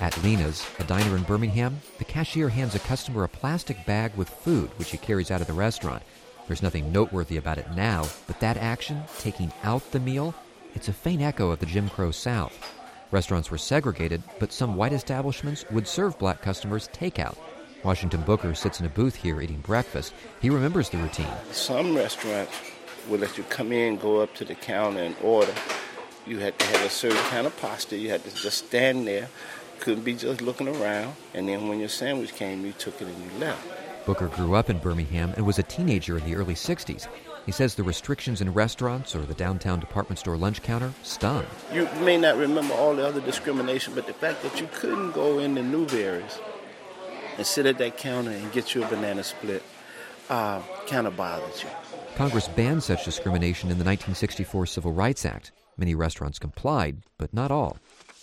At Lena's, a diner in Birmingham, the cashier hands a customer a plastic bag with food, which he carries out of the restaurant. There's nothing noteworthy about it now, but that action, taking out the meal, it's a faint echo of the Jim Crow South. Restaurants were segregated, but some white establishments would serve black customers takeout. Washington Booker sits in a booth here eating breakfast. He remembers the routine. Some restaurants would let you come in, go up to the counter and order. You had to have a certain kind of posture. You had to just stand there. Couldn't be just looking around. And then when your sandwich came, you took it and you left. Booker grew up in Birmingham and was a teenager in the early 60s. He says the restrictions in restaurants or the downtown department store lunch counter stung. You may not remember all the other discrimination, but the fact that you couldn't go into Newberry's and sit at that counter and get you a banana split kind of bothered you. Congress banned such discrimination in the 1964 Civil Rights Act. Many restaurants complied, but not all.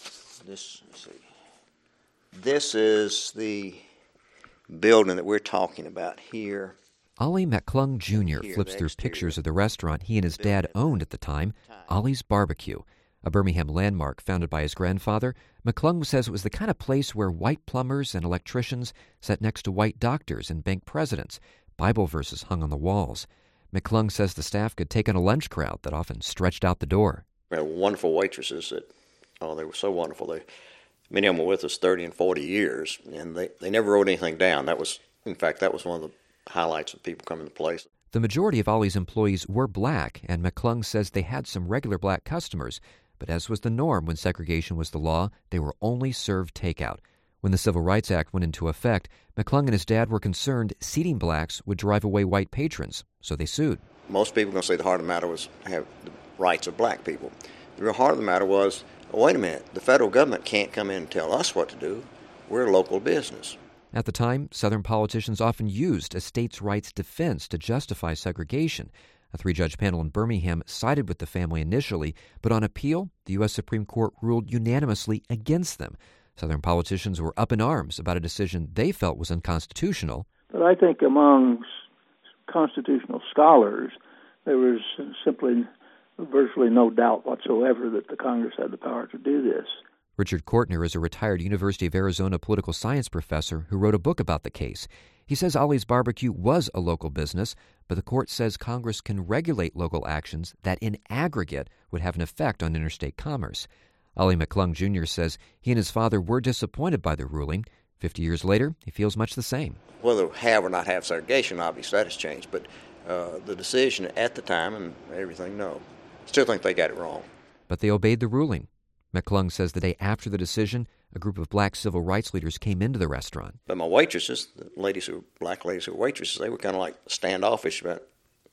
This is the building that we're talking about here. Ollie McClung Jr. flips through pictures of the restaurant he and his dad owned at the time, Ollie's Barbecue. A Birmingham landmark founded by his grandfather, McClung says it was the kind of place where white plumbers and electricians sat next to white doctors and bank presidents. Bible verses hung on the walls. McClung says the staff could take on a lunch crowd that often stretched out the door. We had wonderful waitresses that, they were so wonderful. Many of them were with us 30 and 40 years, and they never wrote anything down. That was one of the highlights of people coming to the place. The majority of Ollie's employees were black, and McClung says they had some regular black customers, but as was the norm when segregation was the law, they were only served takeout. When the Civil Rights Act went into effect, McClung and his dad were concerned seating blacks would drive away white patrons, so they sued. Most people are going to say the heart of the matter was have the rights of black people. The real heart of the matter was, wait a minute, the federal government can't come in and tell us what to do. We're a local business. At the time, Southern politicians often used a states' rights defense to justify segregation. A 3-judge panel in Birmingham sided with the family initially, but on appeal, the U.S. Supreme Court ruled unanimously against them. Southern politicians were up in arms about a decision they felt was unconstitutional. But I think among constitutional scholars, there was simply virtually no doubt whatsoever that the Congress had the power to do this. Richard Kortner is a retired University of Arizona political science professor who wrote a book about the case. He says Ollie's Barbecue was a local business, but the court says Congress can regulate local actions that in aggregate would have an effect on interstate commerce. Ollie McClung Jr. says he and his father were disappointed by the ruling. 50 years later, he feels much the same. Whether have or not have segregation, obviously that has changed, but the decision at the time and everything, no. Still think they got it wrong. But they obeyed the ruling. McClung says the day after the decision, a group of black civil rights leaders came into the restaurant. But my waitresses, black ladies who were waitresses, they were kind of like standoffish about,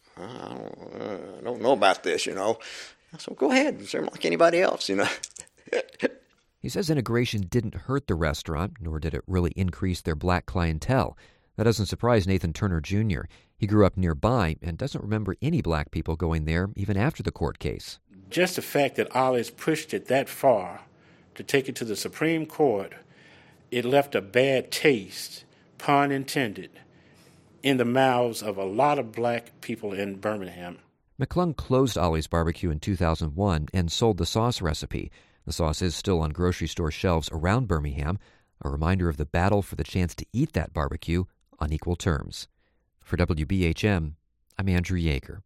I don't know about this, I said, go ahead, serve them like anybody else, He says integration didn't hurt the restaurant, nor did it really increase their black clientele. That doesn't surprise Nathan Turner Jr. He grew up nearby and doesn't remember any black people going there even after the court case. Just the fact that Ollie's pushed it that far to take it to the Supreme Court, it left a bad taste, pun intended, in the mouths of a lot of black people in Birmingham. McClung closed Ollie's Barbecue in 2001 and sold the sauce recipe. The sauce is still on grocery store shelves around Birmingham, a reminder of the battle for the chance to eat that barbecue on equal terms. For WBHM, I'm Andrew Yeager.